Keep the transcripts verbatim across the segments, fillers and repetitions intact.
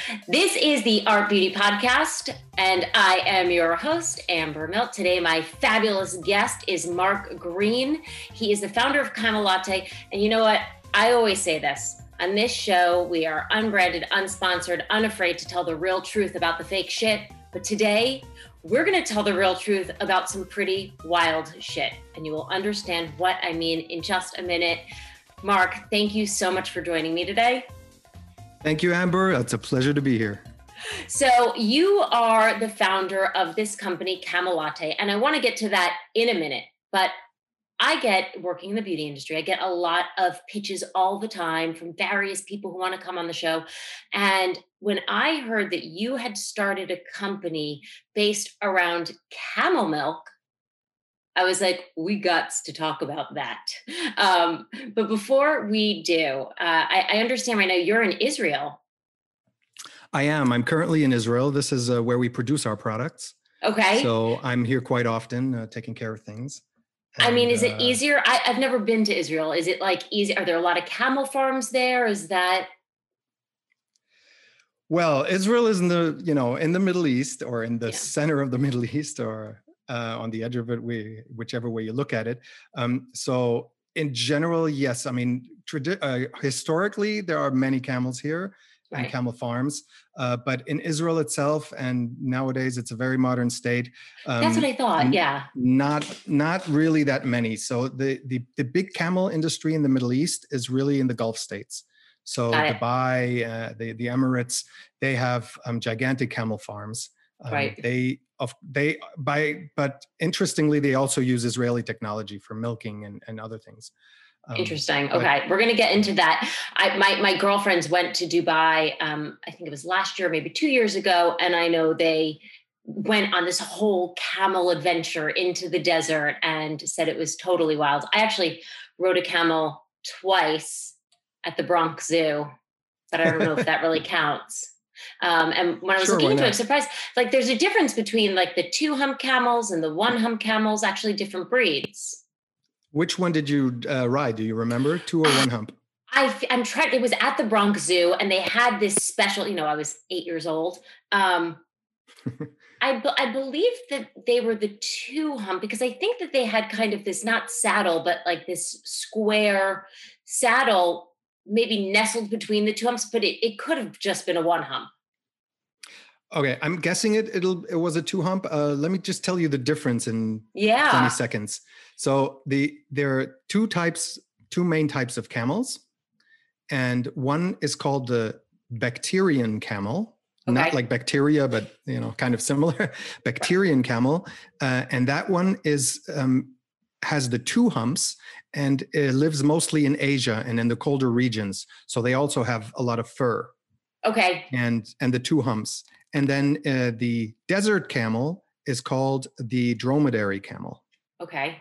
This is the Art Beauty Podcast, and I am your host, Amber Milt. Today, my fabulous guest is Mark Green. He is the founder of Camel Latte, and you know what? I always say this. On this show, we are unbranded, unsponsored, unafraid to tell the real truth about the fake shit. But today, we're going to tell the real truth about some pretty wild shit, and you will understand what I mean in just a minute. Mark, thank you so much for joining me today. Thank you, Amber. It's a pleasure to be here. So you are the founder of this company, Camel Latte, and I want to get to that in a minute. But I get, working in the beauty industry, I get a lot of pitches all the time from various people who want to come on the show. And when I heard that you had started a company based around camel milk, I was like, we got to talk about that. Um, but before we do, uh, I, I understand right now you're in Israel. I am. I'm currently in Israel. This is uh, where we produce our products. Okay. So I'm here quite often, uh, taking care of things. And, I mean, is it uh, easier? I, I've never been to Israel. Is it like easy? Are there a lot of camel farms there? Is that? Well, Israel is in the, you know, in the Middle East, or in the Yeah. center of the Middle East, or uh, on the edge of it, we, whichever way you look at it. Um, so in general, yes. I mean, tradi- uh, historically, there are many camels here. And Right. camel farms, uh, but in Israel itself, and nowadays it's a very modern state. Um, That's what I thought. Yeah. Not not really that many. So the the the big camel industry in the Middle East is really in the Gulf states. So Got it. Dubai, uh, the the Emirates, they have um, gigantic camel farms. Um, Right. They of they by but interestingly, they also use Israeli technology for milking and and other things. Um, Interesting. but- Okay. We're going to get into that. I, my, my girlfriends went to Dubai. Um, I think it was last year, maybe two years ago. And I know they went on this whole camel adventure into the desert and said it was totally wild. I actually rode a camel twice at the Bronx Zoo, but I don't know if that really counts. Um, and when I was Sure, looking why into it, not? I'm surprised, like there's a difference between like the two hump camels and the one hump camels, actually different breeds. Which one did you uh, ride? Do you remember? Two or one hump? I, I'm trying, it was at the Bronx Zoo and they had this special, you know, I was eight years old. Um, I, be- I believe that they were the two hump because I think that they had kind of this, not saddle, but like this square saddle, maybe nestled between the two humps, but it, it could have just been a one hump. Okay, I'm guessing it. It'll. It was a two hump. Uh, let me just tell you the difference in Yeah. twenty seconds. So the there are two types, two main types of camels, and one is called the Bactrian camel, not Okay. like bacteria, but you know, kind of similar. Bactrian camel, uh, and that one is um, has the two humps, and it lives mostly in Asia and in the colder regions. So they also have a lot of fur. Okay. and and the two humps. And then uh, the desert camel is called the dromedary camel. Okay.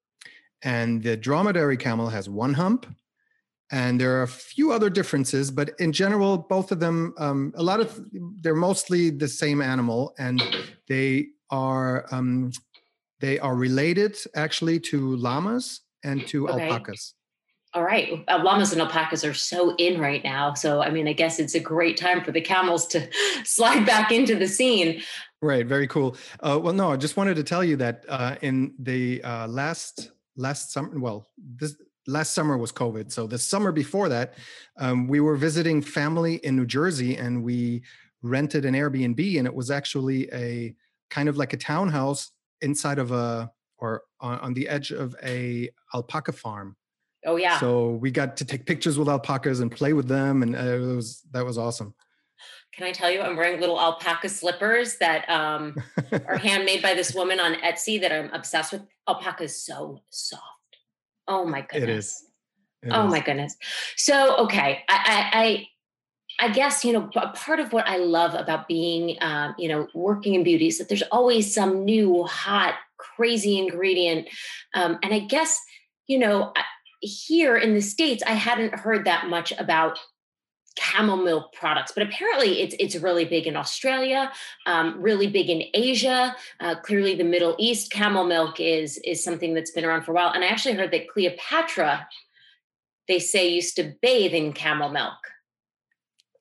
And the dromedary camel has one hump. And there are a few other differences, but in general, both of them, um, a lot of, they're mostly the same animal, and they are um, they are related actually to llamas and to Okay. alpacas. All right. Uh, llamas and alpacas are so in right now. So, I mean, I guess it's a great time for the camels to slide back into the scene. Right. Very cool. Uh, well, no, I just wanted to tell you that uh, in the uh, last last summer, well, this last summer was COVID. So the summer before that, um, we were visiting family in New Jersey, and we rented an Airbnb, and it was actually a kind of like a townhouse inside of a or on, on the edge of a alpaca farm. Oh, yeah. So we got to take pictures with alpacas and play with them, and uh, it was that was awesome. Can I tell you, I'm wearing little alpaca slippers that um, are handmade by this woman on Etsy that I'm obsessed with. Alpaca is so soft. Oh my goodness. It is. It oh is. my goodness. So, okay. I, I, I, I guess, you know, a part of what I love about being, um, you know, working in beauty is that there's always some new, hot, crazy ingredient. Um, and I guess, you know, I- here in the States, I hadn't heard that much about camel milk products, but apparently it's it's really big in Australia, um, really big in Asia. Uh, clearly, the Middle East camel milk is is something that's been around for a while. And I actually heard that Cleopatra, they say, used to bathe in camel milk.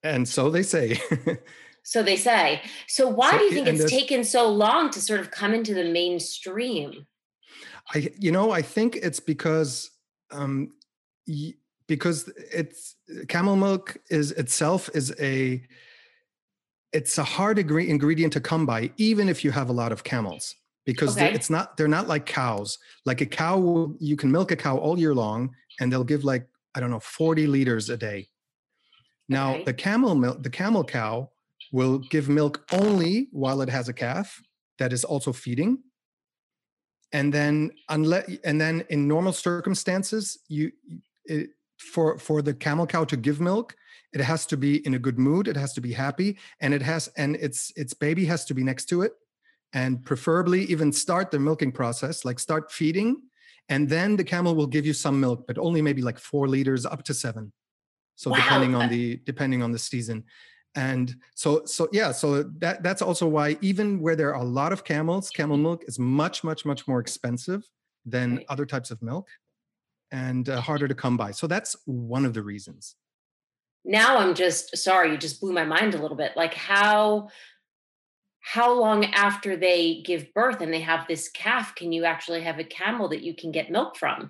And so they say. So they say. So why So, do you think and it's there's, taken so long to sort of come into the mainstream? I, you know, I think it's because, um, y- because it's camel milk is itself is a, it's a hard agree- ingredient to come by, even if you have a lot of camels, because they're, Okay. it's not, they're not like cows. Like a cow, will, you can milk a cow all year long and they'll give like, I don't know, forty liters a day. Now the Okay. camel milk, the camel cow will give milk only while it has a calf that is also feeding. And then unless, and then in normal circumstances, you, it, for, for the camel cow to give milk, it has to be in a good mood. It has to be happy, and it has, and its, its baby has to be next to it, and preferably even start the milking process, like start feeding. And then the camel will give you some milk, but only maybe like four liters up to seven. So Wow. depending on uh, the depending on the season. And so so yeah, so that that's also why even where there are a lot of camels, camel milk is much much much more expensive than Right. other types of milk, and uh, harder to come by. So that's one of the reasons. Now I'm just sorry, you just blew my mind a little bit. Like how how long after they give birth and they have this calf can you actually have a camel that you can get milk from?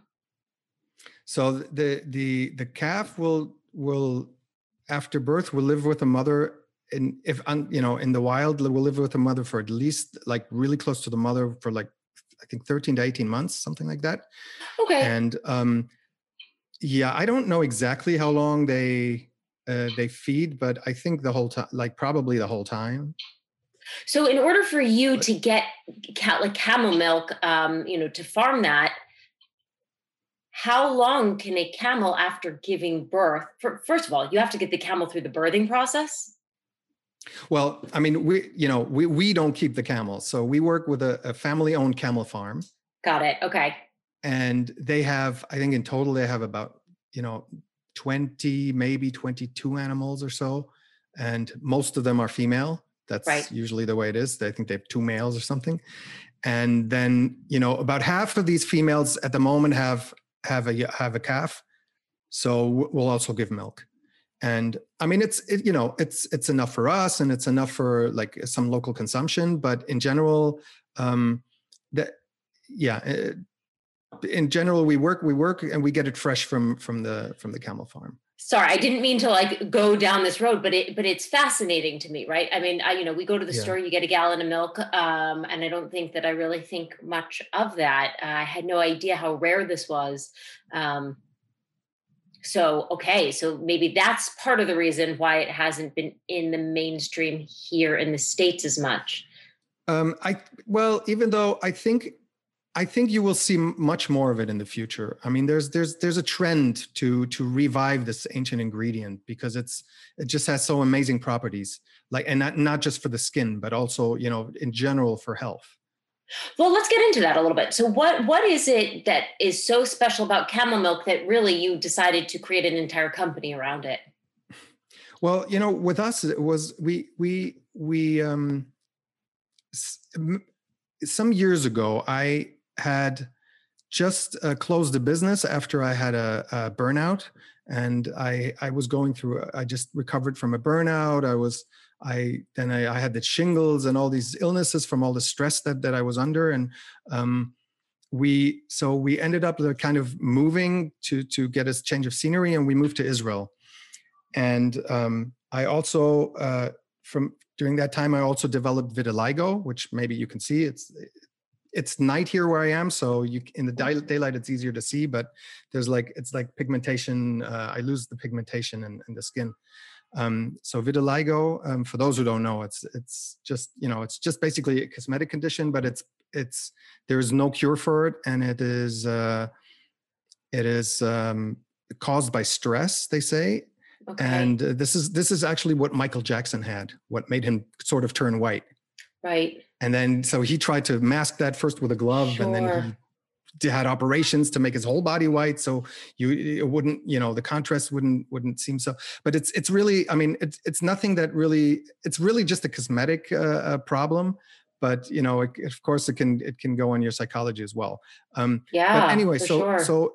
So the the the calf will will after birth will live with a mother, and if un- you know in the wild will live with a mother for at least like really close to the mother for like I think thirteen to eighteen months, something like that. Okay. And um, yeah, I don't know exactly how long they uh, they feed, but I think the whole time, like probably the whole time. So in order for you But to get ca- like camel milk, um, you know, to farm that, how long can a camel after giving birth? For, first of all, you have to get the camel through the birthing process. well, I mean, we you know we we don't keep the camels, so we work with a, a family-owned camel farm, Got it. Okay. and they have I think in total they have about you know twenty maybe twenty-two animals or so, and most of them are female. Right. That's usually the way it is. I think they have two males or something. And then you know about half of these females at the moment have have a have a calf, so we'll also give milk. And I mean it's it, you know it's it's enough for us, and it's enough for like some local consumption, but in general, um that yeah uh, in general we work we work and we get it fresh from from the from the camel farm. Sorry, I didn't mean to like go down this road, but it but it's fascinating to me, right? I mean, I you know, we go to the Yeah. store, you get a gallon of milk, um, and I don't think that I really think much of that. Uh, I had no idea how rare this was. Um, so okay, so maybe that's part of the reason why it hasn't been in the mainstream here in the States as much. um I well even though I think I think you will see much more of it in the future. I mean, there's there's there's a trend to to revive this ancient ingredient because it's it just has so amazing properties. Like, and not not just for the skin, but also you know in general for health. Well, let's get into that a little bit. So what what is it that is so special about camel milk that really you decided to create an entire company around it? Well, you know, with us it was we we we um some years ago I had just uh, closed the business after I had a, a burnout, and I I was going through. I just recovered from a burnout. I was I then I, I had the shingles and all these illnesses from all the stress that that I was under, and um, we so we ended up uh, kind of moving to to get a change of scenery, and we moved to Israel. And um, I also uh, from during that time I also developed vitiligo, which maybe you can see. It's it's night here where I am, so you in the day, daylight it's easier to see. But there's like it's like pigmentation. Uh, I lose the pigmentation in, in the skin. Um, so vitiligo, um, for those who don't know, it's it's just you know it's just basically a cosmetic condition, but it's it's there is no cure for it, and it is uh, it is um, caused by stress, they say. Okay. And uh, this is this is actually what Michael Jackson had, what made him sort of turn white. Right. And then so he tried to mask that first with a glove, and then Sure. he had operations to make his whole body white, so you it wouldn't you know the contrast wouldn't wouldn't seem so. But it's it's really I mean it's it's nothing that really it's really just a cosmetic uh, uh, problem. But you know it, of course it can it can go on your psychology as well. Um, but Yeah, anyway, for so sure. so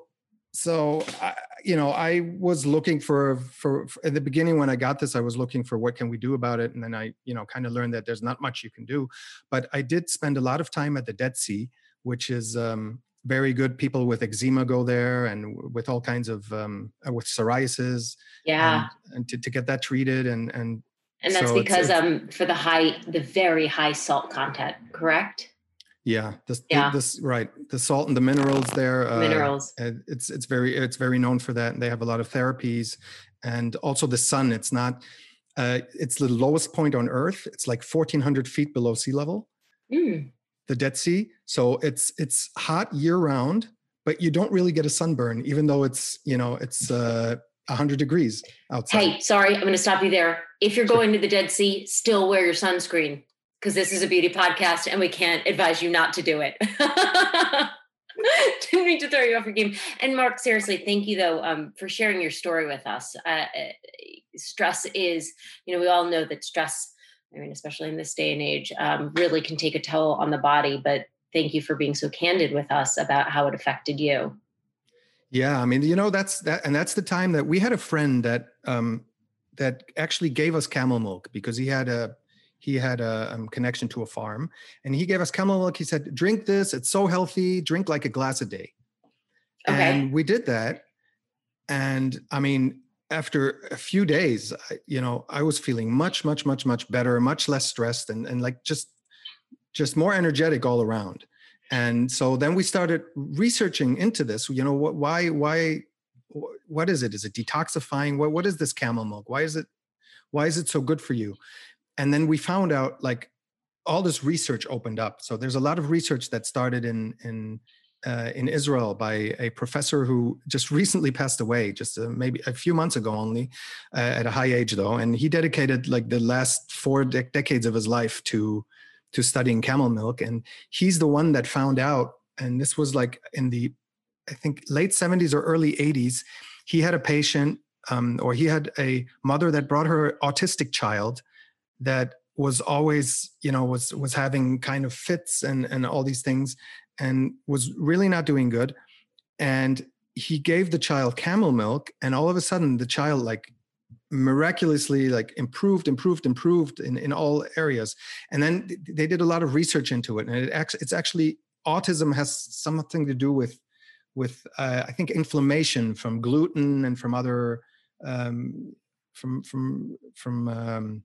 so I, you know, I was looking for, for for at the beginning when I got this, I was looking for what can we do about it, and then I, you know, kind of learned that there's not much you can do. But I did spend a lot of time at the Dead Sea, which is um, very good. People with eczema go there, and with all kinds of um, uh, with psoriasis, Yeah. and and to, to get that treated, and and And that's so it's because it's um for the high, the very high salt content, correct? yeah, this th- Yeah. this right, the salt and the minerals there. Uh, Minerals. and it's it's very it's very known for that. And they have a lot of therapies, and also the sun. It's not. Uh, it's the lowest point on Earth. It's like fourteen hundred feet below sea level, Mm. the Dead Sea. So it's it's hot year round, but you don't really get a sunburn, even though it's you know it's uh, one hundred degrees outside. Hey, sorry, I'm going to stop you there. If you're Sure. going to the Dead Sea, still wear your sunscreen because this is a beauty podcast and we can't advise you not to do it. Didn't mean to throw you off your game. And Mark, seriously, thank you though um, for sharing your story with us. Uh, uh, stress is, you know, we all know that stress, I mean, especially in this day and age, um, really can take a toll on the body. But thank you for being so candid with us about how it affected you. Yeah, I mean, you know, that's that, and that's the time that we had a friend that um, that actually gave us camel milk because he had a he had a um, connection to a farm, and he gave us camel milk. He said, "Drink this; it's so healthy. Drink like a glass a day." Okay. And we did that, and I mean, after a few days, I, you know, I was feeling much, much, much, much better, much less stressed, and and like just just more energetic all around. And so then we started researching into this. You know, what, why, why, what is it? Is it detoxifying? What, what is this camel milk? Why is it, why is it so good for you? And then we found out like all this research opened up. So there's a lot of research that started in in uh, in Israel by a professor who just recently passed away, just uh, maybe a few months ago only, uh, at a high age though, and he dedicated like the last four de- decades of his life to to studying camel milk. And he's the one that found out, and this was like in the, I think, late seventies or early eighties, he had a patient um, or he had a mother that brought her autistic child that was always, you know, was was having kind of fits and and all these things and was really not doing good. And he gave the child camel milk, and all of a sudden the child like miraculously like improved improved improved in, in all areas. And then they did a lot of research into it, and it actually it's actually autism has something to do with with uh, I think inflammation from gluten and from other um, from from from um,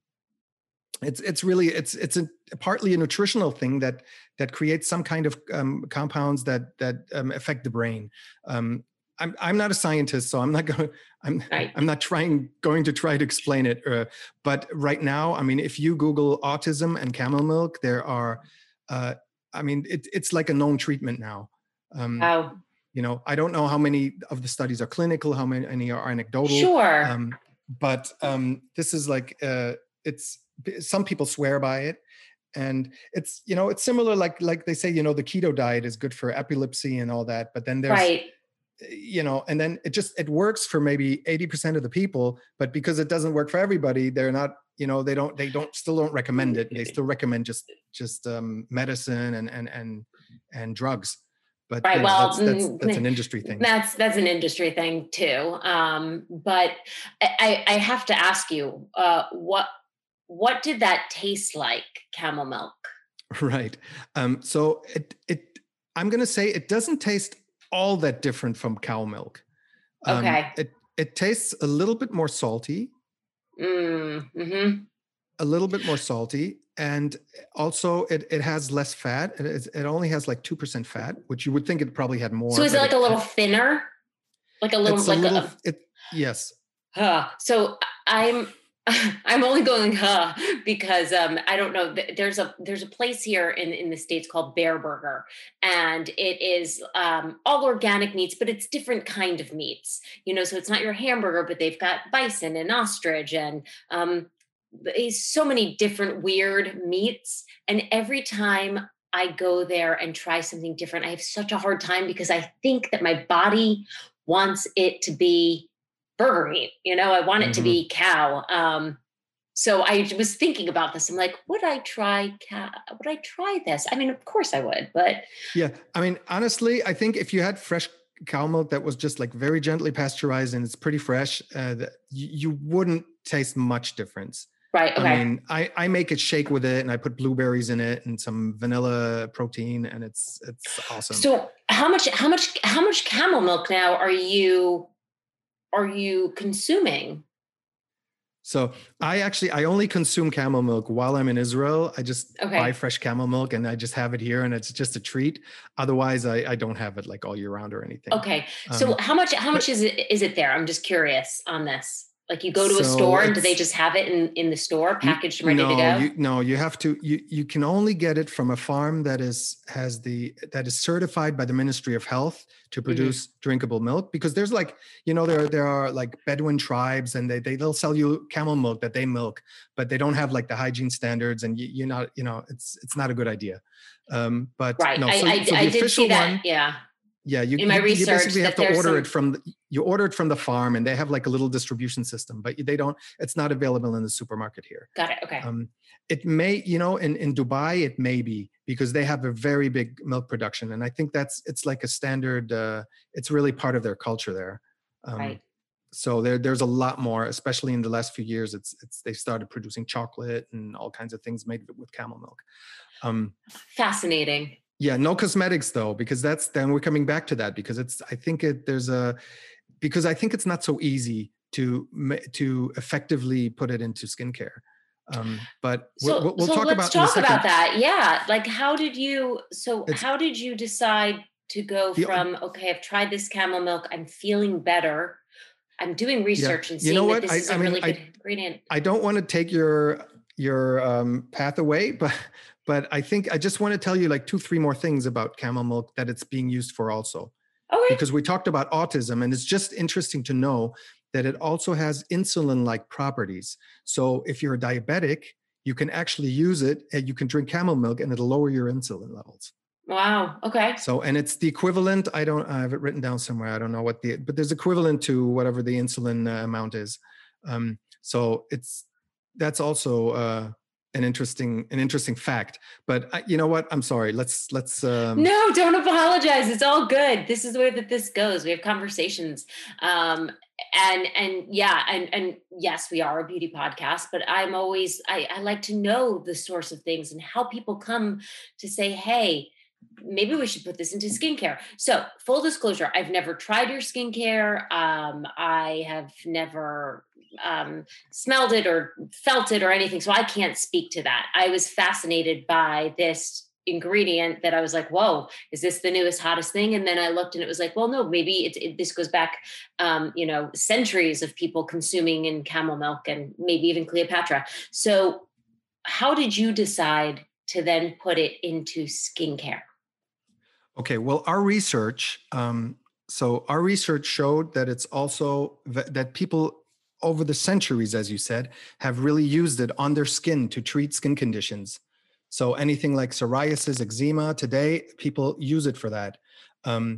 it's it's really it's it's a partly a nutritional thing that that creates some kind of um, compounds that that um, affect the brain. Um, I'm I'm not a scientist, so I'm not going. I'm Right. I'm not trying going to try to explain it. Uh, but right now, I mean, if you Google autism and camel milk, there are, uh, I mean, it, it's like a known treatment now. Um, Wow. you know, I don't know how many of the studies are clinical, how many any are anecdotal. Sure. Um, but um, this is like uh, it's some people swear by it. And it's, you know, it's similar, like like they say, you know, the keto diet is good for epilepsy and all that. But then there's, Right. you know, and then it just, it works for maybe eighty percent of the people, but because it doesn't work for everybody, they're not, you know, they don't, they don't, still don't recommend it. They still recommend just, just um, medicine and, and, and, and drugs. But, Right. you know, Well, that's, that's, that's an mm, industry thing. that's that's an industry thing too. Um, but I, I have to ask you, uh, what what did that taste like, camel milk? Right. Um, so it, it, I'm going to say it doesn't taste all that different from cow milk. Um, Okay. it, it tastes a little bit more salty, Mm, hmm. a little bit more salty. And also it, it has less fat. It, is, it only has like two percent fat, which you would think it probably had So more, is it but like it, a little it thinner? Like a little it's a like little, a it, yes. huh. So I'm I'm only going huh because um I don't know. There's a there's a place here in in the States called Bear Burger, and it is um all organic meats, but it's different kind of meats. You know, so it's not your hamburger, but they've got bison and ostrich and um it's so many different weird meats. And every time I go there and try something different, I have such a hard time because I think that my body wants it to be burger meat. You know, I want it to Mm-hmm. be cow. Um, so I was thinking about this. I'm like, would I try cow? Would I try this? I mean, of course I would, but Yeah. I mean, honestly, I think if you had fresh cow milk that was just like very gently pasteurized and it's pretty fresh, uh, that you, you wouldn't taste much difference. Right. I Okay. mean, I, I make a shake with it and I put blueberries in it and some vanilla protein and it's it's awesome. So how much how much how much camel milk now are you are you consuming? So I actually I only consume camel milk while I'm in Israel. I just buy Okay. fresh camel milk and I just have it here and it's just a treat. Otherwise, I, I don't have it like all year round or anything. Okay. So Um, how much how but much is it is it there? I'm just curious on this. Like you go to a so store and do they it's just have it in in the store N- packaged and ready to No, go? you no, you have to you you can only get it from a farm that is has the that is certified by the Ministry of Health to Mhm. produce drinkable milk because there's like, you know, there there are like Bedouin tribes and they, they they'll sell you camel milk that they milk, but they don't have like the hygiene standards and you, you're not, you know, it's it's not a good idea. Um, but Right. no, so I, so I the I did see official that. one, Yeah. yeah, you, In my you you research basically have that to there's order it some from the, you order it from the farm and they have like a little distribution system, but they don't, it's not available in the supermarket here. got it. Okay. Um, it may, you know, in, in Dubai, it may be because they have a very big milk production. And I think that's, it's like a standard, uh, it's really part of their culture there. Right. Um, so there, there's a lot more, especially in the last few years, it's, it's, they started producing chocolate and all kinds of things made with camel milk. Um, Fascinating. yeah, no cosmetics though, because that's, then we're coming back to that because it's, I think it, there's a, because I think it's not so easy to, ma- to effectively put it into skincare. Um, but we'll, So we'll we'll so talk let's about in a talk about second. that. Yeah. Like how did you so It's how did you decide to go the from okay, I've tried this camel milk, I'm feeling better. I'm doing yeah. research and You know seeing that what? this I is I a mean really good I ingredient. I don't want to take your your um, path away, but but I think I just want to tell you like two three more things about camel milk that it's being used for also, Okay. because we talked about autism and it's just interesting to know that it also has insulin-like properties. So if you're a diabetic, you can actually use it and you can drink camel milk and it'll lower your insulin levels. Wow. Okay. So, and it's the equivalent, I don't, I have it written down somewhere. I don't know what the, but there's equivalent to whatever the insulin uh, amount is. Um, so it's, that's also uh, an interesting, an interesting fact, but I, you know what? I'm sorry. Let's, let's, um, No, don't apologize. It's all good. This is the way that this goes. We have conversations. Um, and and yeah, and and yes, we are a beauty podcast, but I'm always I, I like to know the source of things and how people come to say, hey, maybe we should put this into skincare. So full disclosure, I've never tried your skincare. Um, I have never um, smelled it or felt it or anything. So I can't speak to that. I was fascinated by this ingredient that I was like, whoa, is this the newest, hottest thing? And then I looked and it was like, well, no, maybe it, it, this goes back, um, you know, centuries of people consuming in camel milk and maybe even Cleopatra. So how did you decide to then put it into skincare? okay. Well, our research, um, so our research showed that it's also th- that people over the centuries, as you said, have really used it on their skin to treat skin conditions. So anything like psoriasis, eczema, today people use it for that. Um,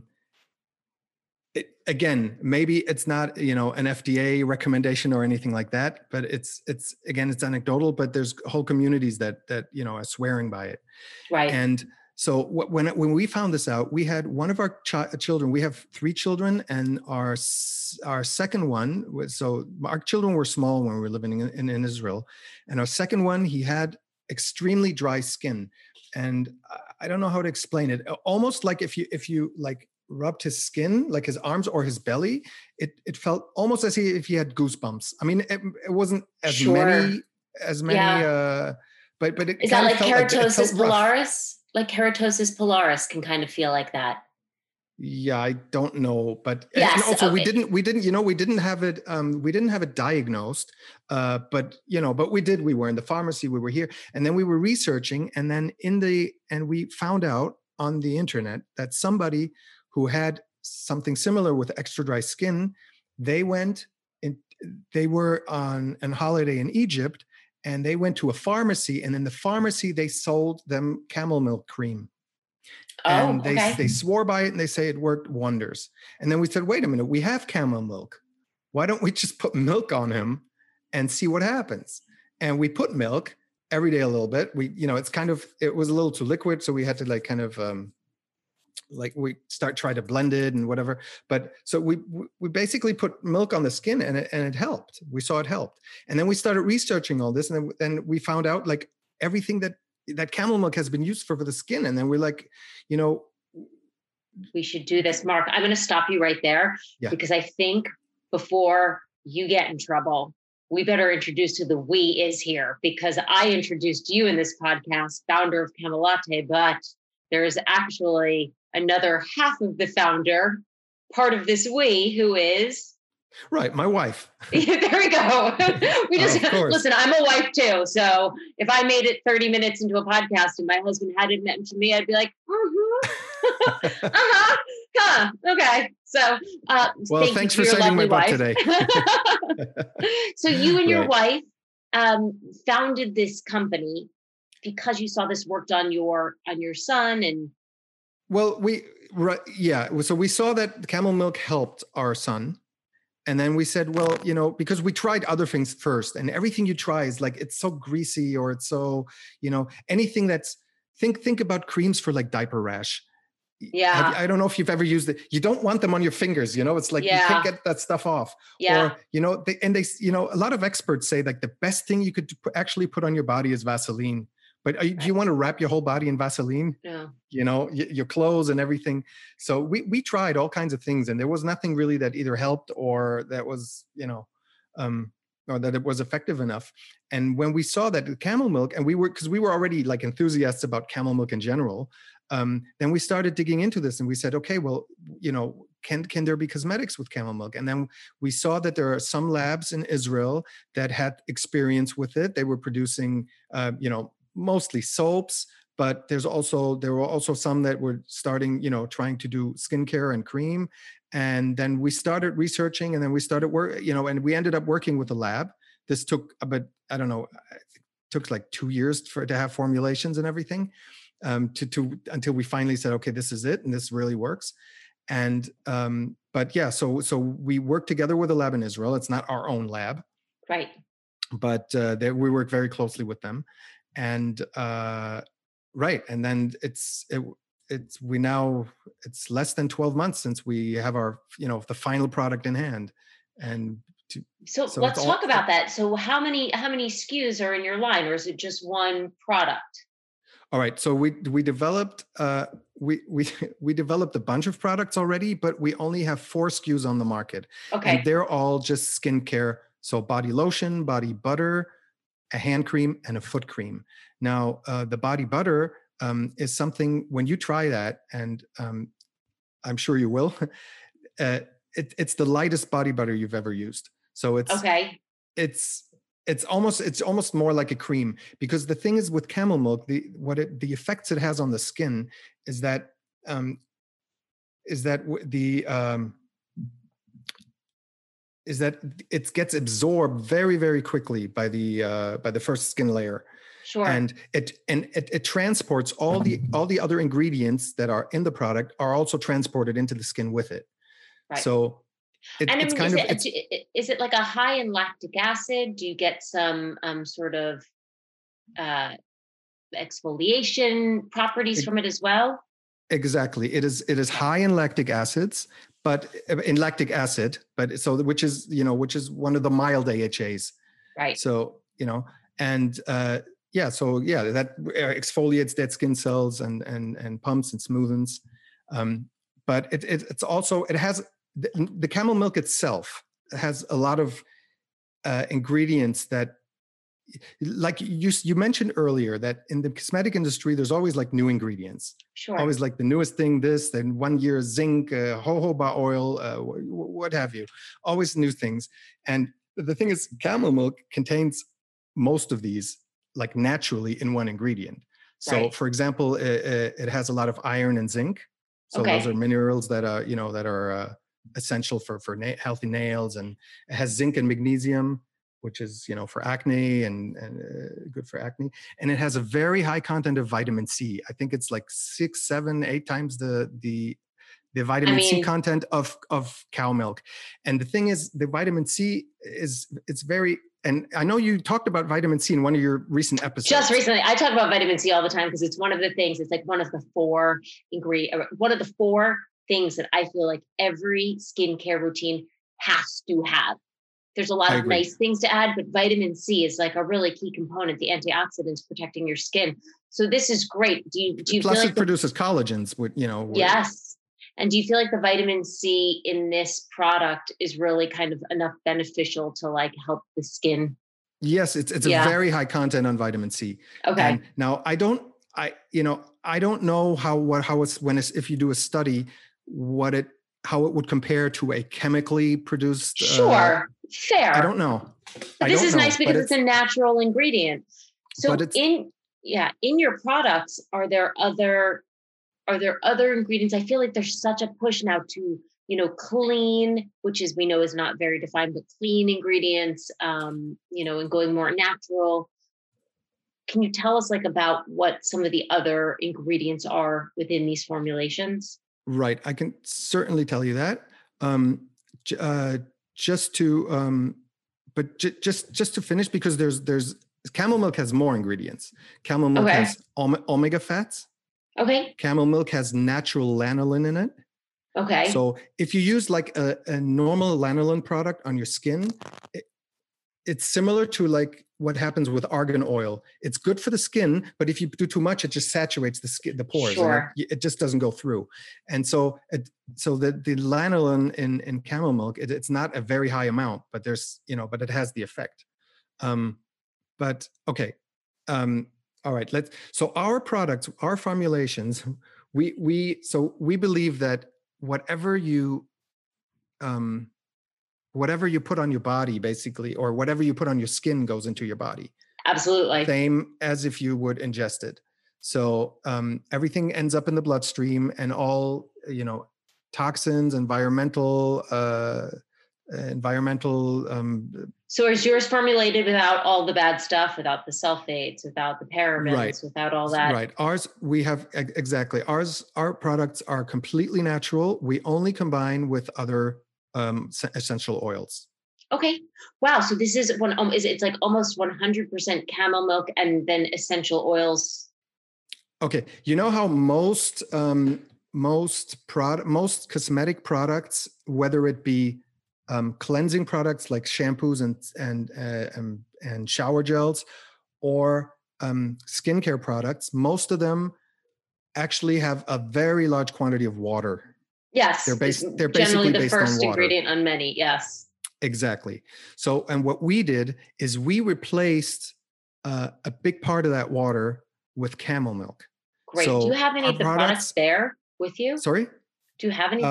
it, again, maybe it's not, you know, an F D A recommendation or anything like that, but it's it's again, it's anecdotal. But there's whole communities that that you know are swearing by it. Right. And so wh- when when we found this out, we had one of our chi- children. We have three children, and our s- our second one was, so our children were small when we were living in, in, in Israel, and our second one, he had extremely dry skin, and I I don't know how to explain it. Almost like if you if you like rubbed his skin, like his arms or his belly, it it felt almost as if he had goosebumps. I mean, it, it wasn't as Sure. many as many. Yeah. Uh, but but it Is that kind of like felt like that. It felt keratosis rough. pilaris? Like keratosis pilaris can kind of feel like that. Yeah, I don't know, but and, and Yes. also we Okay. didn't we didn't you know we didn't have it um we didn't have it diagnosed, uh but you know but we did, we were in the pharmacy, we were here, and then we were researching, and then in the and we found out on the internet that somebody who had something similar with extra dry skin, they went in, they were on an holiday in Egypt, and they went to a pharmacy, and in the pharmacy they sold them camel milk cream, Oh, and they okay. they swore by it and they say it worked wonders. And then we said, wait a minute, we have camel milk. Why don't we just put milk on him and see what happens? And we put milk every day a little bit. We, you know, it's kind of, it was a little too liquid, so we had to like kind of um, like we start try to blend it and whatever. But so we we basically put milk on the skin, and it, and it helped. We saw it helped, and then we started researching all this, and then, then we found out like everything that that camel milk has been used for for the skin, and then we're like, you know, we should do this, Mark. I'm going to stop you right there yeah. because I think before you get in trouble, we better introduce who the we is here, because I introduced you in this podcast, founder of Camelatte, but there is actually another half of the founder, part of this we, who is right, my wife. There we go. We just oh, listen. I'm a wife too, so if I made it thirty minutes into a podcast and my husband hadn't mentioned me, I'd be like, mm-hmm. uh-huh, huh, okay. So, uh, well, thank thanks you for saving my butt wife. today. So you and your right. wife um, founded this company because you saw this worked on your on your son, and well, we right, yeah. So we saw that camel milk helped our son. And then we said, well, you know, because we tried other things first, and everything you try is like, it's so greasy, or it's so, you know, anything that's, think, think about creams for like diaper rash. Yeah. Have, I don't know if you've ever used it. You don't want them on your fingers, you know, it's like, yeah. you can't get that stuff off. Yeah. Or, you know, they, and they, you know, a lot of experts say like the best thing you could actually put on your body is Vaseline. But are you, do you want to wrap your whole body in Vaseline? No. You know, y- your clothes and everything. So we we tried all kinds of things, and there was nothing really that either helped or that was, you know, um, or that it was effective enough. And when we saw that the camel milk, and we were, because we were already like enthusiasts about camel milk in general, um, then we started digging into this, and we said, okay, well, you know, can can there be cosmetics with camel milk? And then we saw that there are some labs in Israel that had experience with it. They were producing, uh, you know, mostly soaps, but there's also there were also some that were starting, you know, trying to do skincare and cream. And then we started researching, and then we started work, you know, and we ended up working with a lab. This took about, I don't know, it took like two years for to have formulations and everything, um, to to until we finally said, okay, this is it, and this really works. And um, but yeah, so so we worked together with a lab in Israel. It's not our own lab, right? But uh, they, we work very closely with them. And uh, right, and then it's it, it's we now it's less than twelve months since we have our, you know, the final product in hand. And to, so, so let's all, talk about that. So how many how many S K Us are in your line, or is it just one product? All right, so we we developed uh, we we we developed a bunch of products already, but we only have four S K Us on the market. Okay, and they're all just skincare. So body lotion, body butter, a hand cream, and a foot cream. Now, uh, the body butter um, is something, when you try that, and um, I'm sure you will, uh, it, it's the lightest body butter you've ever used. So it's okay. It's it's almost it's almost more like a cream, because the thing is with camel milk, the what it the effects it has on the skin is that um, is that the um, is that it gets absorbed very, very quickly by the uh, by the first skin layer. Sure. And it and it, it transports all the all the other ingredients that are in the product are also transported into the skin with it. Right. So it, and it's I mean, kind is of it, it's, is it like a high in lactic acid? Do you get some um, sort of uh, exfoliation properties it, from it as well? Exactly. It is it is high in lactic acids, but in lactic acid, but so which is, you know, which is one of the mild A H As. Right. So, you know, and uh, yeah, so yeah, that exfoliates dead skin cells and and and pumps and smoothens. Um, but it, it it's also it has the, the camel milk itself has a lot of uh, ingredients that, like you you mentioned earlier, that in the cosmetic industry there's always like new ingredients. Sure. Always like the newest thing, this, then one year zinc, uh, jojoba oil, uh, what have you. Always new things. And the thing is, camel milk contains most of these like naturally in one ingredient. So right. for example, it, it has a lot of iron and zinc. So okay. those are minerals that are, you know, that are uh, essential for for na- healthy nails. And it has zinc and magnesium, which is, you know, for acne and, and uh, good for acne. And it has a very high content of vitamin C. I think it's like six, seven, eight times the the the vitamin I mean, C content of of cow milk. And the thing is, the vitamin C is it's very and I know you talked about vitamin C in one of your recent episodes. Just recently, I talk about vitamin C all the time because it's one of the things. It's like one of the four ingredient, one of the four things that I feel like every skincare routine has to have. There's a lot I of agree. nice things to add, but vitamin C is like a really key component. The antioxidants protecting your skin. So this is great. Do you do you Plus, feel like it the, produces collagens. With you know. yes? And do you feel like the vitamin C in this product is really kind of enough beneficial to like help the skin? Yes, it's it's Yeah. a very high content on vitamin C. Okay. And now I don't I you know I don't know how what how it's when it's if you do a study what it how it would compare to a chemically produced. Sure, uh, fair. I don't know. But I this don't is know, nice because but it's, a natural ingredient. So but it's- in yeah, in your products, are there other are there other ingredients? I feel like there's such a push now to, you know, clean, which is we know is not very defined, but clean ingredients, um, you know, and going more natural. Can you tell us like about what some of the other ingredients are within these formulations? Right. I can certainly tell you that. Um, j- uh, just to, um, but j- just just to finish, because there's there's camel milk has more ingredients. Camel milk Okay. has om- omega fats. Okay. Camel milk has natural lanolin in it. Okay. So if you use like a, a normal lanolin product on your skin, it, it's similar to like what happens with argan oil. It's good for the skin, but if you do too much, it just saturates the skin, the pores, Sure. and it, it just doesn't go through. And so, it, so the the lanolin in in camel milk, it, it's not a very high amount, but there's you know, but it has the effect. Um, but okay, um, all right. Let's. So our products, our formulations, we we so we believe that whatever you um, whatever you put on your body, basically, or whatever you put on your skin goes into your body. Absolutely. Same as if you would ingest it. So um, everything ends up in the bloodstream, and all you know, toxins, environmental, uh, environmental. Um, So is yours formulated without all the bad stuff, without the sulfates, without the parabens, right, without all that? right. Ours, we have exactly ours. Our products are completely natural. We only combine with other um, essential oils. Okay. Wow. So this is one. Um, is it's like almost one hundred percent camel milk and then essential oils. Okay. You know how most um, most product most cosmetic products, whether it be um, cleansing products like shampoos and and uh, and, and shower gels, or um, skincare products, most of them actually have a very large quantity of water. Yes. They're based. They're generally basically the based first on water. ingredient on many. Yes. Exactly. So, and what we did is we replaced uh, a big part of that water with camel milk. Great. So do you have any our of the products, products there with you? Sorry? Do you have anything?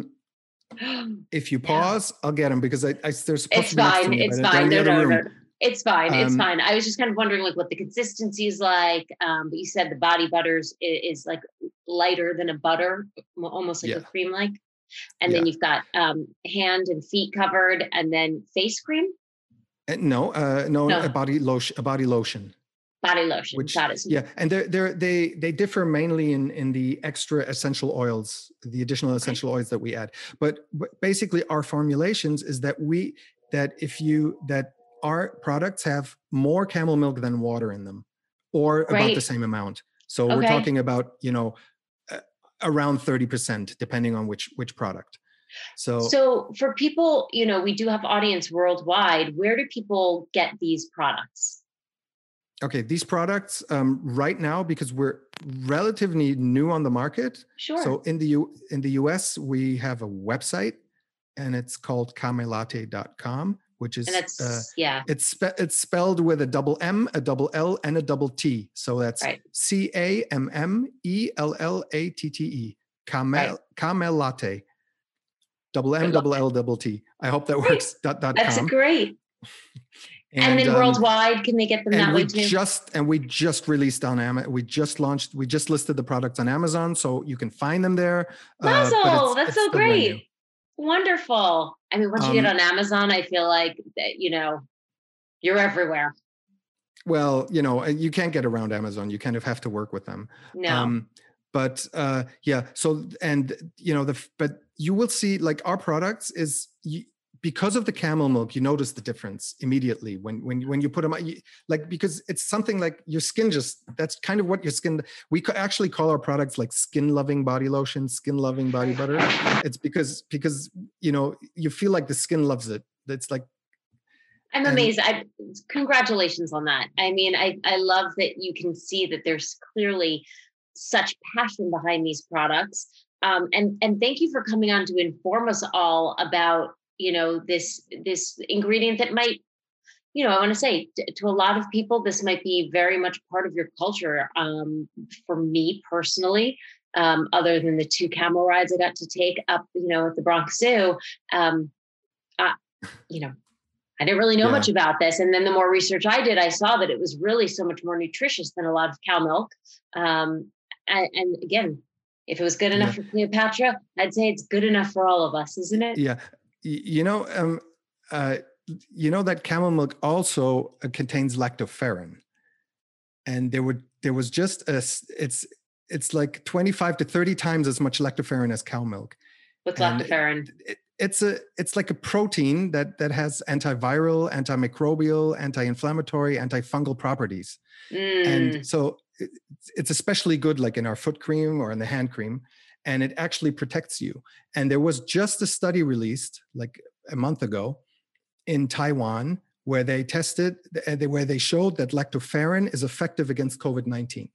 Um, if you pause, yeah. I'll get them because I, I they're supposed it's to be fine. next to me, It's but fine. they're in the No, other no, room. no. It's fine. It's Um, fine. I was just kind of wondering like what the consistency is like. Um, but you said the body butters is, is like lighter than a butter, almost like Yeah. a cream like. And Yeah. then you've got um, hand and feet covered, and then face cream. Uh, no, uh, no, No. a body lotion. A body lotion. Body lotion. Which, got it. So yeah, and they're, they're, they they differ mainly in in the extra essential oils, the additional essential okay. oils that we add. But basically, our formulations is that we that if you that our products have more camel milk than water in them, or Great. about the same amount. So okay. we're talking about you know uh, around thirty percent, depending on which which product. So so for people, you know, we do have audience worldwide. Where do people get these products? Okay, these products um, right now, because we're relatively new on the market. Sure. So in the U in the U S, we have a website, and it's called camelatte dot com, which is and that's, uh, yeah, it's spe- it's spelled with a double M, a double L, and a double T. So that's right. C A M M E L L A T T E. Camel right. Camelatte. Double M, double L, double T. I hope that works. Dot, dot that's com. great. And, and then um, worldwide, can they get them that and way we too? Just and we just released on Amazon. We just launched. We just listed the products on Amazon, so you can find them there. Mazel, uh, that's so great. Wonderful. I mean, once um, you get on Amazon, I feel like that, you know, you're everywhere. Well, you know, you can't get around Amazon. You kind of have to work with them. No. Um, but uh, yeah. So and you know the but you will see like our products is. You, because of the camel milk, you notice the difference immediately when when when you put them you, like because it's something like your skin just that's kind of what your skin. We co- actually call our products like skin loving body lotion, skin loving body butter. It's because because you know you feel like the skin loves it. It's like I'm and, amazed. I, congratulations on that. I mean, I I love that you can see that there's clearly such passion behind these products. Um, and and thank you for coming on to inform us all about, you know, this this ingredient that might, you know, I want to say to, to a lot of people, this might be very much part of your culture. Um, for me personally, um, other than the two camel rides I got to take up, you know, at the Bronx Zoo, um, I, you know, I didn't really know yeah. much about this. And then the more research I did, I saw that it was really so much more nutritious than a lot of cow milk. Um, and, and again, if it was good enough yeah. for Cleopatra, I'd say it's good enough for all of us, isn't it? Yeah. You know, um, uh, you know that camel milk also contains lactoferrin, and there would there was just a it's it's like twenty-five to thirty times as much lactoferrin as cow milk. What's and lactoferrin? It, it, it's a it's like a protein that that has antiviral, antimicrobial, anti-inflammatory, antifungal properties. Mm. And so it's especially good like in our foot cream or in the hand cream, and it actually protects you. And there was just a study released like a month ago in Taiwan where they tested, where they showed that lactoferrin is effective against COVID nineteen.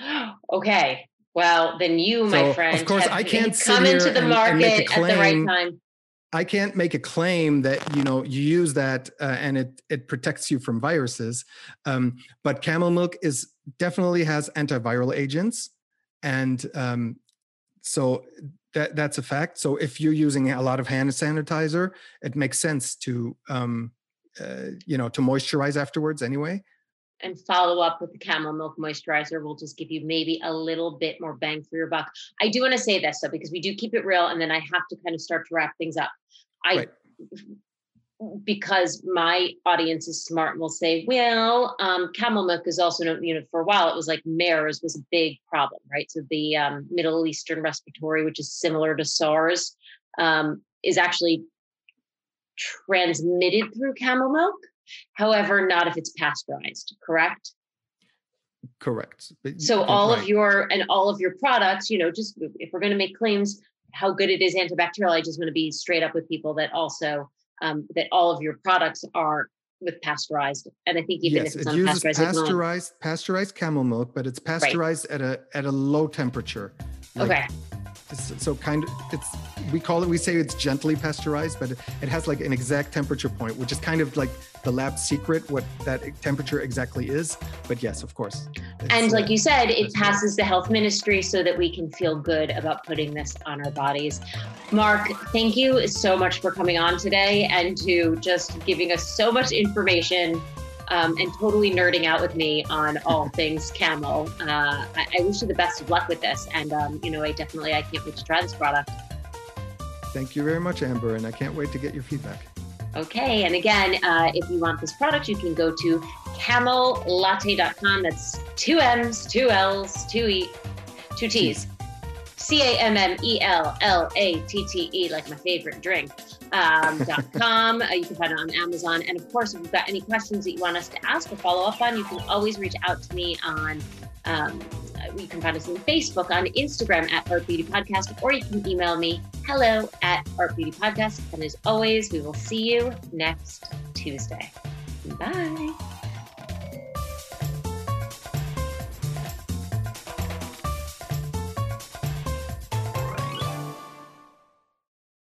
Okay. Well, then you, so, my friend, of course, have I can't come sit into the and, market and make a claim, at the right time. I can't make a claim that, you know, you use that uh, and it it protects you from viruses. Um, but camel milk is definitely has antiviral agents. And um, so that that's a fact. So if you're using a lot of hand sanitizer, it makes sense to, um, uh, you know, to moisturize afterwards anyway. And follow up with the camel milk moisturizer will just give you maybe a little bit more bang for your buck. I do want to say this though, because we do keep it real, and then I have to kind of start to wrap things up. I, right. Because my audience is smart and will say, well, um, camel milk is also known, you know, for a while it was like MERS was a big problem, right? So the um, Middle Eastern respiratory, which is similar to SARS, um, is actually transmitted through camel milk. However, not if it's pasteurized, correct? Correct. But, so all right. of your, and all of your products, you know, just if we're going to make claims how good it is antibacterial, I just want to be straight up with people that also, um, that all of your products are with pasteurized. And I think even yes, if it's it uses unpasteurized, pasteurized, pasteurized camel milk, but it's pasteurized right. at a at a low temperature. Like, okay. So kind of, it's, we call it, we say it's gently pasteurized, but it has like an exact temperature point, which is kind of like the lab secret, what that temperature exactly is. But yes, of course. And like uh, you said, it passes the health ministry so that we can feel good about putting this on our bodies. Mark, thank you so much for coming on today and to just giving us so much information. Um, and totally nerding out with me on all things camel. Uh, I, I wish you the best of luck with this. And, um, you know, I definitely, I can't wait to try this product. Thank you very much, Amber. And I can't wait to get your feedback. Okay. And again, uh, if you want this product, you can go to camel latte dot com. That's two M's, two L's, two E, two T's. C A M M E L L A T T E, like my favorite drink. Um, .com. Uh, you can find it on Amazon. And of course, if you've got any questions that you want us to ask or follow up on, you can always reach out to me on, um, you can find us on Facebook, on Instagram at Art Beauty Podcast, or you can email me, hello at Art Beauty Podcast. And as always, we will see you next Tuesday. Bye.